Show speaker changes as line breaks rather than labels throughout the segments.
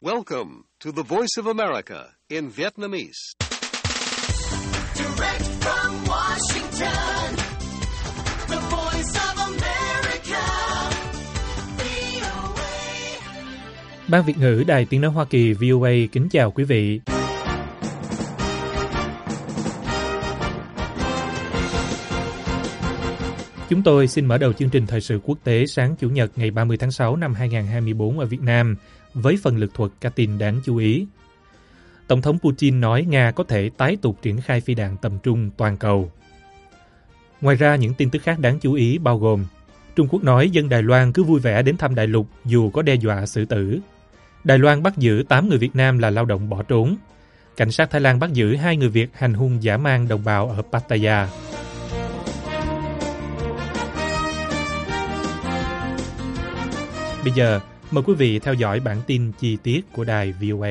Welcome to the Voice of America in Vietnamese.
Direct from Washington, the Voice of America, VOA.
Ban Việt ngữ Đài Tiếng nói Hoa Kỳ VOA kính chào quý vị. Chúng tôi xin mở đầu chương trình thời sự quốc tế sáng Chủ nhật ngày 30 tháng 6 năm 2024 ở Việt Nam với phần lực thuật các tin đáng chú ý. Tổng thống Putin nói Nga có thể tái tục triển khai phi đạn tầm trung toàn cầu. Ngoài ra, những tin tức khác đáng chú ý bao gồm Trung Quốc nói dân Đài Loan cứ vui vẻ đến thăm đại lục dù có đe dọa xử tử. Đài Loan bắt giữ 8 người Việt Nam là lao động bỏ trốn. Cảnh sát Thái Lan bắt giữ 2 người Việt hành hung dã man đồng bào ở Pattaya. Bây giờ, mời quý vị theo dõi bản tin chi tiết của đài VOA.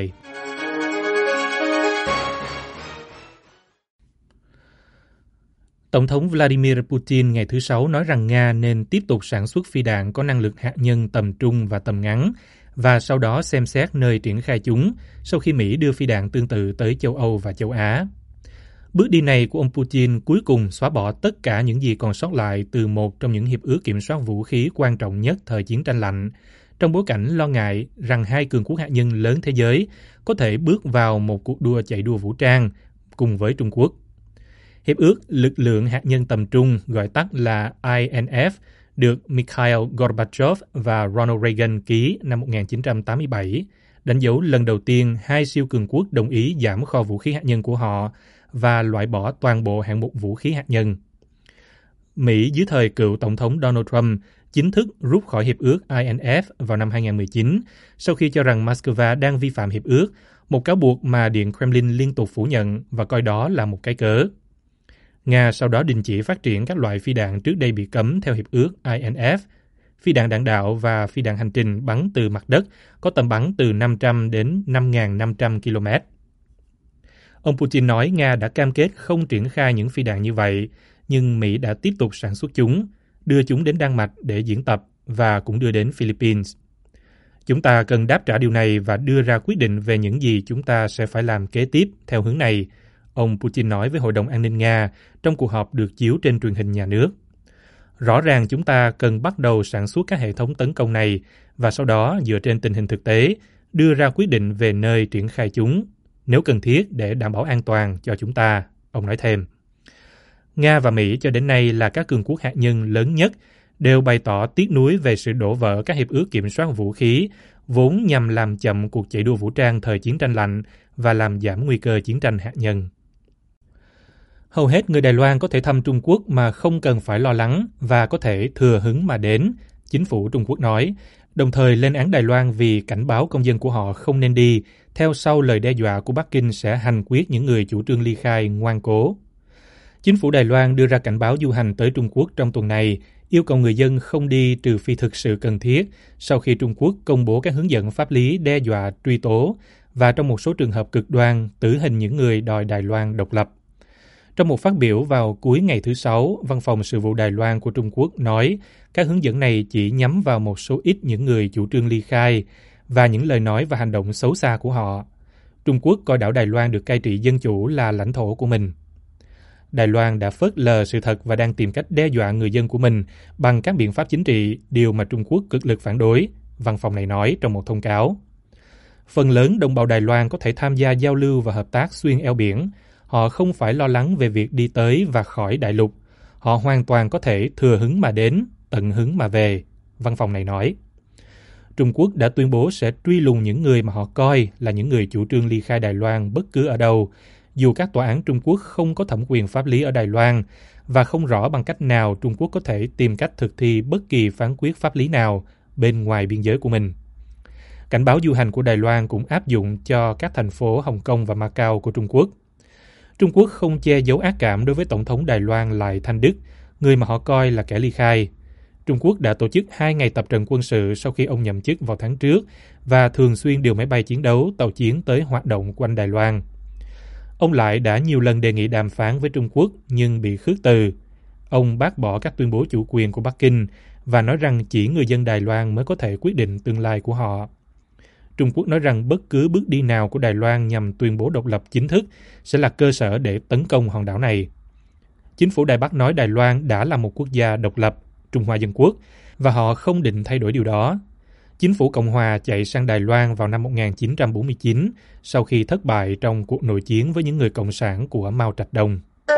Tổng thống Vladimir Putin ngày thứ Sáu nói rằng Nga nên tiếp tục sản xuất phi đạn có năng lực hạt nhân tầm trung và tầm ngắn, và sau đó xem xét nơi triển khai chúng sau khi Mỹ đưa phi đạn tương tự tới châu Âu và châu Á. Bước đi này của ông Putin cuối cùng xóa bỏ tất cả những gì còn sót lại từ một trong những hiệp ước kiểm soát vũ khí quan trọng nhất thời chiến tranh lạnh, trong bối cảnh lo ngại rằng hai cường quốc hạt nhân lớn thế giới có thể bước vào một cuộc đua chạy đua vũ trang cùng với Trung Quốc. Hiệp ước lực lượng hạt nhân tầm trung, gọi tắt là INF, được Mikhail Gorbachev và Ronald Reagan ký năm 1987, đánh dấu lần đầu tiên hai siêu cường quốc đồng ý giảm kho vũ khí hạt nhân của họ và loại bỏ toàn bộ hạng mục vũ khí hạt nhân. Mỹ dưới thời cựu Tổng thống Donald Trump chính thức rút khỏi hiệp ước INF vào năm 2019 sau khi cho rằng Moscow đang vi phạm hiệp ước, một cáo buộc mà Điện Kremlin liên tục phủ nhận và coi đó là một cái cớ. Nga sau đó đình chỉ phát triển các loại phi đạn trước đây bị cấm theo hiệp ước INF, phi đạn đạn đạo và phi đạn hành trình bắn từ mặt đất có tầm bắn từ 500 đến 5.500 km. Ông Putin nói Nga đã cam kết không triển khai những phi đạn như vậy, nhưng Mỹ đã tiếp tục sản xuất chúng, đưa chúng đến Đan Mạch để diễn tập và cũng đưa đến Philippines. Chúng ta cần đáp trả điều này và đưa ra quyết định về những gì chúng ta sẽ phải làm kế tiếp theo hướng này, ông Putin nói với Hội đồng An ninh Nga trong cuộc họp được chiếu trên truyền hình nhà nước. Rõ ràng chúng ta cần bắt đầu sản xuất các hệ thống tấn công này và sau đó dựa trên tình hình thực tế, đưa ra quyết định về nơi triển khai chúng, nếu cần thiết để đảm bảo an toàn cho chúng ta, ông nói thêm. Nga và Mỹ cho đến nay là các cường quốc hạt nhân lớn nhất, đều bày tỏ tiếc nuối về sự đổ vỡ các hiệp ước kiểm soát vũ khí, vốn nhằm làm chậm cuộc chạy đua vũ trang thời chiến tranh lạnh và làm giảm nguy cơ chiến tranh hạt nhân. Hầu hết người Đài Loan có thể thăm Trung Quốc mà không cần phải lo lắng và có thể thừa hứng mà đến, chính phủ Trung Quốc nói, đồng thời lên án Đài Loan vì cảnh báo công dân của họ không nên đi, theo sau lời đe dọa của Bắc Kinh sẽ hành quyết những người chủ trương ly khai ngoan cố. Chính phủ Đài Loan đưa ra cảnh báo du hành tới Trung Quốc trong tuần này, yêu cầu người dân không đi trừ phi thực sự cần thiết sau khi Trung Quốc công bố các hướng dẫn pháp lý đe dọa truy tố và trong một số trường hợp cực đoan tử hình những người đòi Đài Loan độc lập. Trong một phát biểu vào cuối ngày thứ Sáu, Văn phòng Sự vụ Đài Loan của Trung Quốc nói các hướng dẫn này chỉ nhắm vào một số ít những người chủ trương ly khai và những lời nói và hành động xấu xa của họ. Trung Quốc coi đảo Đài Loan được cai trị dân chủ là lãnh thổ của mình. Đài Loan đã phớt lờ sự thật và đang tìm cách đe dọa người dân của mình bằng các biện pháp chính trị, điều mà Trung Quốc cực lực phản đối, văn phòng này nói trong một thông cáo. Phần lớn đồng bào Đài Loan có thể tham gia giao lưu và hợp tác xuyên eo biển. Họ không phải lo lắng về việc đi tới và khỏi đại lục. Họ hoàn toàn có thể thừa hứng mà đến, tận hứng mà về, văn phòng này nói. Trung Quốc đã tuyên bố sẽ truy lùng những người mà họ coi là những người chủ trương ly khai Đài Loan bất cứ ở đâu, dù các tòa án Trung Quốc không có thẩm quyền pháp lý ở Đài Loan và không rõ bằng cách nào Trung Quốc có thể tìm cách thực thi bất kỳ phán quyết pháp lý nào bên ngoài biên giới của mình. Cảnh báo du hành của Đài Loan cũng áp dụng cho các thành phố Hồng Kông và Macau của Trung Quốc. Trung Quốc không che giấu ác cảm đối với Tổng thống Đài Loan Lại Thanh Đức, người mà họ coi là kẻ ly khai. Trung Quốc đã tổ chức 2 ngày tập trận quân sự sau khi ông nhậm chức vào tháng trước và thường xuyên điều máy bay chiến đấu, tàu chiến tới hoạt động quanh Đài Loan. Ông Lại đã nhiều lần đề nghị đàm phán với Trung Quốc nhưng bị khước từ. Ông bác bỏ các tuyên bố chủ quyền của Bắc Kinh và nói rằng chỉ người dân Đài Loan mới có thể quyết định tương lai của họ. Trung Quốc nói rằng bất cứ bước đi nào của Đài Loan nhằm tuyên bố độc lập chính thức sẽ là cơ sở để tấn công hòn đảo này. Chính phủ Đài Bắc nói Đài Loan đã là một quốc gia độc lập, Trung Hoa Dân Quốc, và họ không định thay đổi điều đó. Chính phủ Cộng hòa chạy sang Đài Loan vào năm 1949 sau khi thất bại trong cuộc nội chiến với những người cộng sản của Mao Trạch Đông.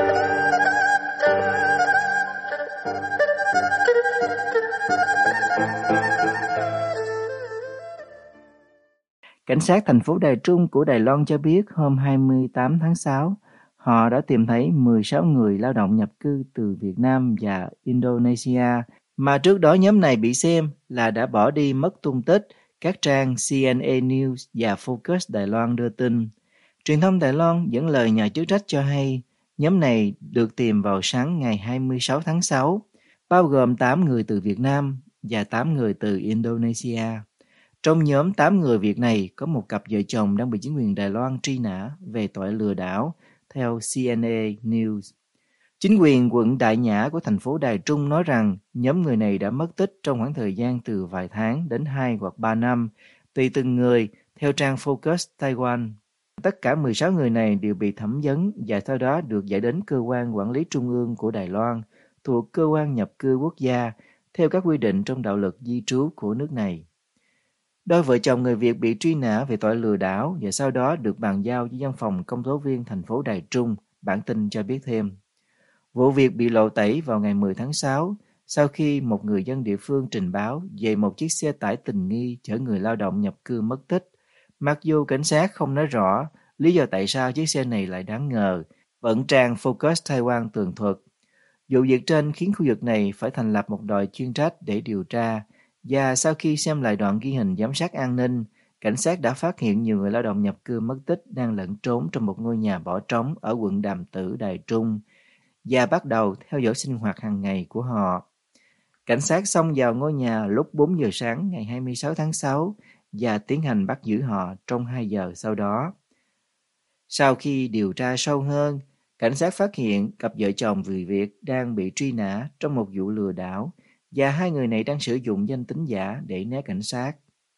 Cảnh sát thành phố Đài Trung của Đài Loan cho biết hôm 28 tháng 6, họ đã tìm thấy 16 người lao động nhập cư từ Việt Nam và Indonesia, mà trước đó nhóm này bị xem là đã bỏ đi mất tung tích, các trang CNA News và Focus Đài Loan đưa tin. Truyền thông Đài Loan dẫn lời nhà chức trách cho hay, nhóm này được tìm vào sáng ngày 26 tháng 6, bao gồm 8 người từ Việt Nam và 8 người từ Indonesia. Trong nhóm 8 người Việt này có một cặp vợ chồng đang bị chính quyền Đài Loan truy nã về tội lừa đảo, theo CNA News. Chính quyền quận Đại Nhã của thành phố Đài Trung nói rằng nhóm người này đã mất tích trong khoảng thời gian từ vài tháng đến 2 hoặc 3 năm, tùy từng người, theo trang Focus Taiwan. Tất cả 16 người này đều bị thẩm vấn và sau đó được giải đến cơ quan quản lý trung ương của Đài Loan, thuộc cơ quan nhập cư quốc gia, theo các quy định trong đạo luật di trú của nước này. Đôi vợ chồng người Việt bị truy nã về tội lừa đảo và sau đó được bàn giao với văn phòng công tố viên thành phố Đài Trung, bản tin cho biết thêm. Vụ việc bị lộ tẩy vào ngày 10 tháng 6, sau khi một người dân địa phương trình báo về một chiếc xe tải tình nghi chở người lao động nhập cư mất tích. Mặc dù cảnh sát không nói rõ lý do tại sao chiếc xe này lại đáng ngờ, vẫn trang Focus Taiwan tường thuật. Vụ việc trên khiến khu vực này phải thành lập một đội chuyên trách để điều tra, và sau khi xem lại đoạn ghi hình giám sát an ninh, cảnh sát đã phát hiện nhiều người lao động nhập cư mất tích đang lẫn trốn trong một ngôi nhà bỏ trống ở quận Đàm Tử, Đài Trung, và bắt đầu theo dõi sinh hoạt hàng ngày của họ. Cảnh sát xông vào ngôi nhà lúc 4 giờ sáng ngày 26 tháng 6 và tiến hành bắt giữ họ trong 2 giờ sau đó. Sau khi điều tra sâu hơn, cảnh sát phát hiện cặp vợ chồng người Việt đang bị truy nã trong một vụ lừa đảo và hai người này đang sử dụng danh tính giả để né cảnh sát.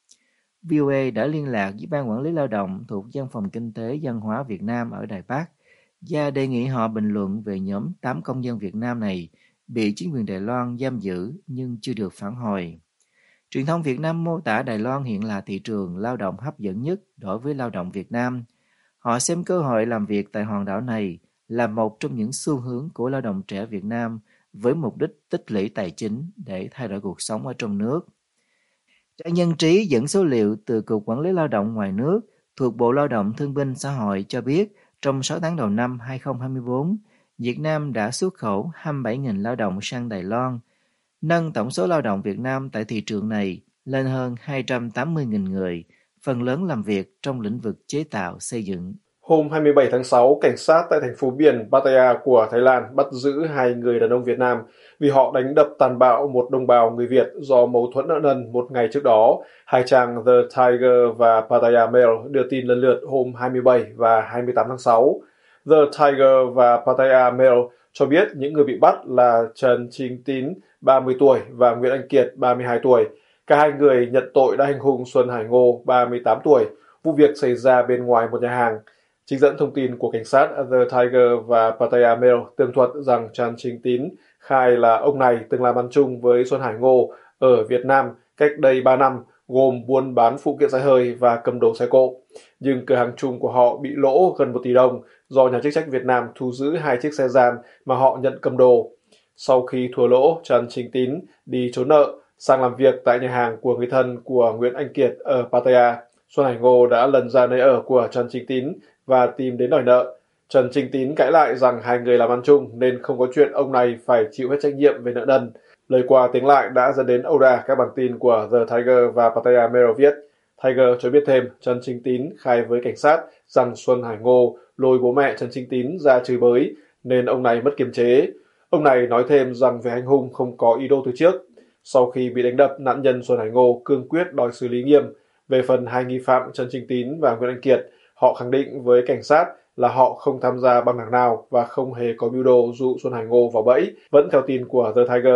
VOA đã liên lạc với Ban Quản lý Lao động thuộc Văn phòng Kinh tế Văn hóa Việt Nam ở Đài Bắc và đề nghị họ bình luận về nhóm 8 công dân Việt Nam này bị chính quyền Đài Loan giam giữ nhưng chưa được phản hồi. Truyền thông Việt Nam mô tả Đài Loan hiện là thị trường lao động hấp dẫn nhất đối với lao động Việt Nam. Họ xem cơ hội làm việc tại hòn đảo này là một trong những xu hướng của lao động trẻ Việt Nam với mục đích tích lũy tài chính để thay đổi cuộc sống ở trong nước. Trang Nhân trí dẫn số liệu từ Cục Quản lý Lao động ngoài nước thuộc Bộ Lao động Thương binh Xã hội cho biết trong 6 tháng đầu năm 2024, Việt Nam đã xuất khẩu 27.000 lao động sang Đài Loan, nâng tổng số lao động Việt Nam tại thị trường này lên hơn 280.000 người, phần lớn làm việc trong lĩnh vực chế tạo xây dựng.
Hôm 27 tháng 6, cảnh sát tại thành phố biển Pattaya của Thái Lan bắt giữ 2 người đàn ông Việt Nam vì họ đánh đập tàn bạo một đồng bào người Việt do mâu thuẫn nợ nần một ngày trước đó. Hai trang The Tiger và Pattaya Mail đưa tin lần lượt hôm 27 và 28 tháng 6. The Tiger và Pattaya Mail cho biết những người bị bắt là Trần Chính Tín, 30 tuổi và Nguyễn Anh Kiệt, 32 tuổi. Cả hai người nhận tội đã hành hung Xuân Hải Ngô, 38 tuổi. Vụ việc xảy ra bên ngoài một nhà hàng. Trích dẫn thông tin của cảnh sát The Tiger và Pattaya Mail tường thuật rằng Trần Chính Tín khai là ông này từng làm ăn chung với Xuân Hải Ngô ở Việt Nam cách đây 3 năm, gồm buôn bán phụ kiện xe hơi và cầm đồ xe cộ. Nhưng cửa hàng chung của họ bị lỗ gần 1 tỷ đồng do nhà chức trách Việt Nam thu giữ 2 chiếc xe gian mà họ nhận cầm đồ. Sau khi thua lỗ, Trần Chính Tín đi trốn nợ, sang làm việc tại nhà hàng của người thân của Nguyễn Anh Kiệt ở Pattaya. Xuân Hải Ngô đã lần ra nơi ở của Trần Chính Tín và tìm đến đòi nợ. Trần Chính Tín cãi lại rằng hai người làm ăn chung nên không có chuyện ông này phải chịu hết trách nhiệm về nợ nần. Lời qua tiếng lại đã dẫn đến ẩu đả, các bản tin của The Tiger và Pattaya Mail viết. Tiger cho biết thêm Trần Chính Tín khai với cảnh sát rằng Xuân Hải Ngô lôi bố mẹ Trần Chính Tín ra chửi bới nên ông này mất kiềm chế. Ông này nói thêm rằng về hành hung không có ý đồ từ trước. Sau khi bị đánh đập, nạn nhân Xuân Hải Ngô cương quyết đòi xử lý nghiêm. Về phần hai nghi phạm Trần Chính Tín và Nguyễn Anh Kiệt, họ khẳng định với cảnh sát là họ không tham gia băng đảng nào và không hề có mưu đồ dụ Xuân Hải Ngô vào bẫy, vẫn theo tin của The Tiger.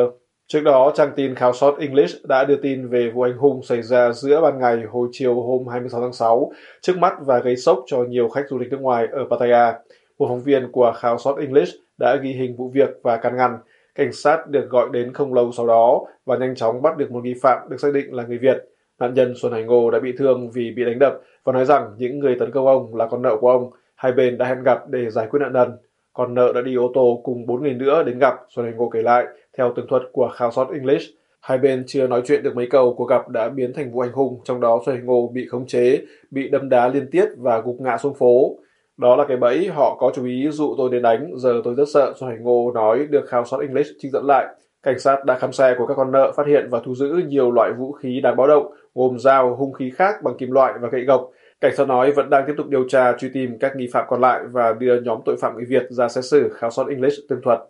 Trước đó, trang tin Khảo sót English đã đưa tin về vụ hành hung xảy ra giữa ban ngày hồi chiều hôm 26 tháng 6 trước mắt và gây sốc cho nhiều khách du lịch nước ngoài ở Pattaya. Một phóng viên của Khảo sót English đã ghi hình vụ việc và can ngăn. Cảnh sát được gọi đến không lâu sau đó và nhanh chóng bắt được một nghi phạm được xác định là người Việt. Nạn nhân Xuân Hải Ngô đã bị thương vì bị đánh đập và nói rằng những người tấn công ông là con nợ của ông. Hai bên đã hẹn gặp để giải quyết nợ nần. Con nợ đã đi ô tô cùng 4 người nữa đến gặp, Xuân Hải Ngô kể lại, theo tường thuật của Khảo sót English. Hai bên chưa nói chuyện được mấy câu, cuộc gặp đã biến thành vụ hành hung, trong đó Xuân Hải Ngô bị khống chế, bị đâm đá liên tiếp và gục ngã xuống phố. Đó là cái bẫy, họ có chú ý dụ tôi đến đánh, giờ tôi rất sợ, Xuân Hải Ngô nói, được Khảo sót English trích dẫn lại. Cảnh sát đã khám xe của các con nợ, phát hiện và thu giữ nhiều loại vũ khí đáng báo động, gồm dao, hung khí khác bằng kim loại và gậy gộc. Cảnh sát nói vẫn đang tiếp tục điều tra, truy tìm các nghi phạm còn lại và đưa nhóm tội phạm người Việt ra xét xử, Khảo sót English tường thuật.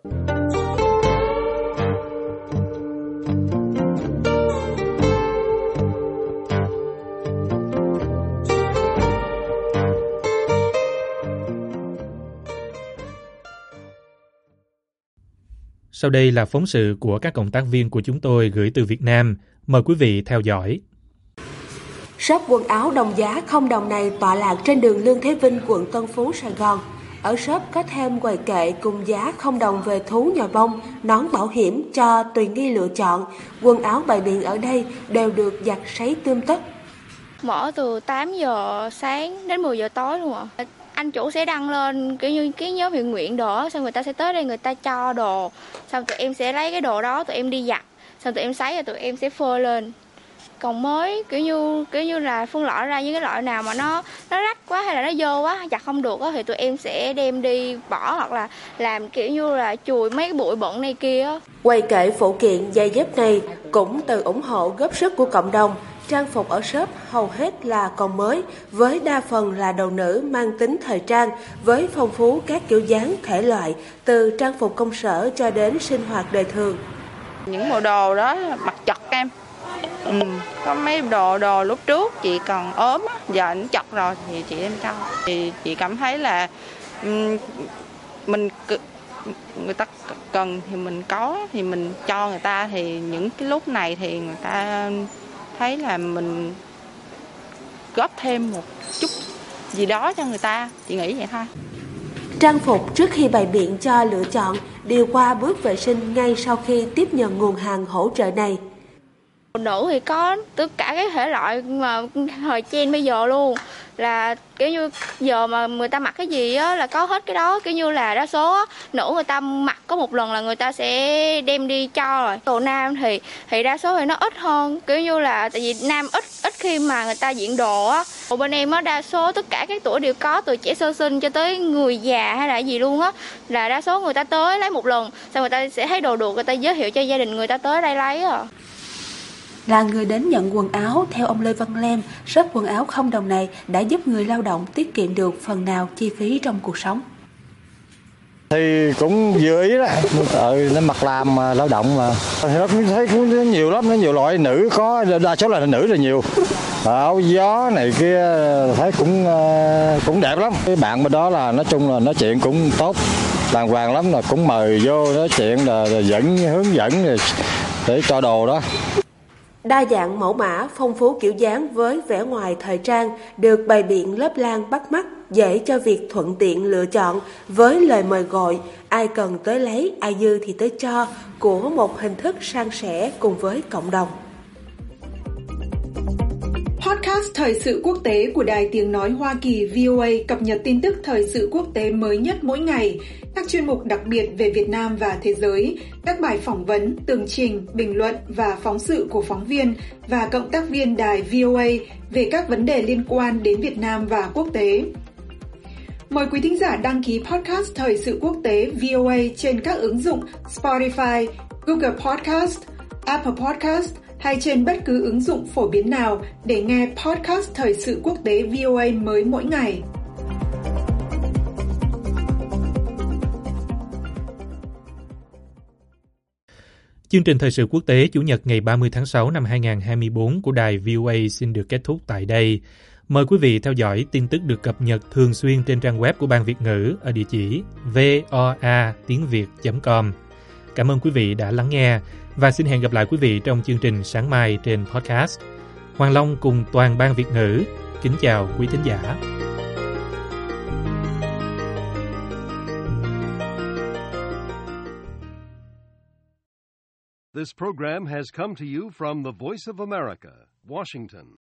Sau đây là phóng sự của các cộng tác viên của chúng tôi gửi từ Việt Nam. Mời quý vị theo dõi.
Shop quần áo đồng giá không đồng này tọa lạc trên đường Lương Thế Vinh, quận Tân Phú, Sài Gòn. Ở shop có thêm quầy kệ cùng giá không đồng về thú nhồi bông, nón bảo hiểm cho tùy nghi lựa chọn. Quần áo bày biện ở đây đều được giặt sấy tươm tất.
Mở từ 8 giờ sáng đến 10 giờ tối luôn ạ. Anh chủ sẽ đăng lên kiểu như cái nhóm thiện nguyện đồ, xong người ta sẽ tới đây người ta cho đồ, xong tụi em sẽ lấy cái đồ đó tụi em đi giặt, xong tụi em sấy rồi tụi em sẽ phơi lên. Còn mới kiểu như là phân loại ra những cái loại nào mà nó rách quá hay là nó dơ quá giặt không được á thì tụi em sẽ đem đi bỏ hoặc là làm kiểu như là chùi mấy cái bụi bẩn này kia.
Quầy kệ phụ kiện giày dép này cũng từ ủng hộ góp sức của cộng đồng. Trang phục ở shop hầu hết là còn mới, với đa phần là đồ nữ mang tính thời trang, với phong phú các kiểu dáng, thể loại, từ trang phục công sở cho đến sinh hoạt đời thường.
Những bộ đồ đó mặc chật em. Có mấy đồ lúc trước chị còn ốm á, giờ nó chật rồi thì chị em cho. Thì chị cảm thấy là người ta cần thì mình có thì mình cho người ta, thì những cái lúc này thì người ta thấy là mình góp thêm một chút gì đó cho người ta, chị nghĩ vậy thôi.
Trang phục trước khi bày biện cho lựa chọn đều qua bước vệ sinh ngay sau khi tiếp nhận nguồn hàng hỗ trợ này.
Nữ thì có tất cả các thể loại mà thời trend bây giờ luôn, là kiểu như giờ mà người ta mặc cái gì á là có hết cái đó, kiểu như là đa số á, nữ người ta mặc có một lần là người ta sẽ đem đi cho rồi. Đồ nam thì đa số thì nó ít hơn, kiểu như là tại vì nam ít khi mà người ta diện đồ á. Bên em á đa số tất cả các tuổi đều có, từ trẻ sơ sinh cho tới người già hay là gì luôn á, là đa số người ta tới lấy một lần, xong người ta sẽ thấy đồ được, người ta giới thiệu cho gia đình người ta tới đây lấy à.
Là người đến nhận quần áo, theo ông Lê Văn Lem, shop quần áo không đồng này đã giúp người lao động tiết kiệm được phần nào chi phí trong cuộc sống.
Thì cũng vừa ý đó, nó mặc làm lao động mà. Nó thấy cũng nhiều lắm, nó nhiều loại, nữ có, đa số là nữ là nhiều. Áo gió này kia thấy cũng đẹp lắm. Cái bạn bên đó là nói chung là nói chuyện cũng tốt, đàng hoàng lắm, là cũng mời vô nói chuyện là hướng dẫn để cho đồ đó.
Đa dạng mẫu mã, phong phú kiểu dáng với vẻ ngoài thời trang được bày biện lớp lang bắt mắt, dễ cho việc thuận tiện lựa chọn, với lời mời gọi ai cần tới lấy, ai dư thì tới cho, của một hình thức san sẻ cùng với cộng đồng.
Podcast Thời sự quốc tế của Đài Tiếng Nói Hoa Kỳ VOA cập nhật tin tức thời sự quốc tế mới nhất mỗi ngày, các chuyên mục đặc biệt về Việt Nam và thế giới, các bài phỏng vấn, tường trình, bình luận và phóng sự của phóng viên và cộng tác viên đài VOA về các vấn đề liên quan đến Việt Nam và quốc tế. Mời quý thính giả đăng ký podcast Thời sự quốc tế VOA trên các ứng dụng Spotify, Google Podcast, Apple Podcast hay trên bất cứ ứng dụng phổ biến nào để nghe podcast Thời sự quốc tế VOA mới mỗi ngày.
Chương trình Thời sự quốc tế Chủ nhật ngày 30 tháng 6 năm 2024 của đài VOA xin được kết thúc tại đây. Mời quý vị theo dõi tin tức được cập nhật thường xuyên trên trang web của Ban Việt ngữ ở địa chỉ voa.tiengviet.com. Cảm ơn quý vị đã lắng nghe. Và xin hẹn gặp lại quý vị trong chương trình sáng mai trên podcast. Hoàng Long cùng toàn ban Việt ngữ kính chào quý thính giả.
This program has come to you from the Voice of America, Washington.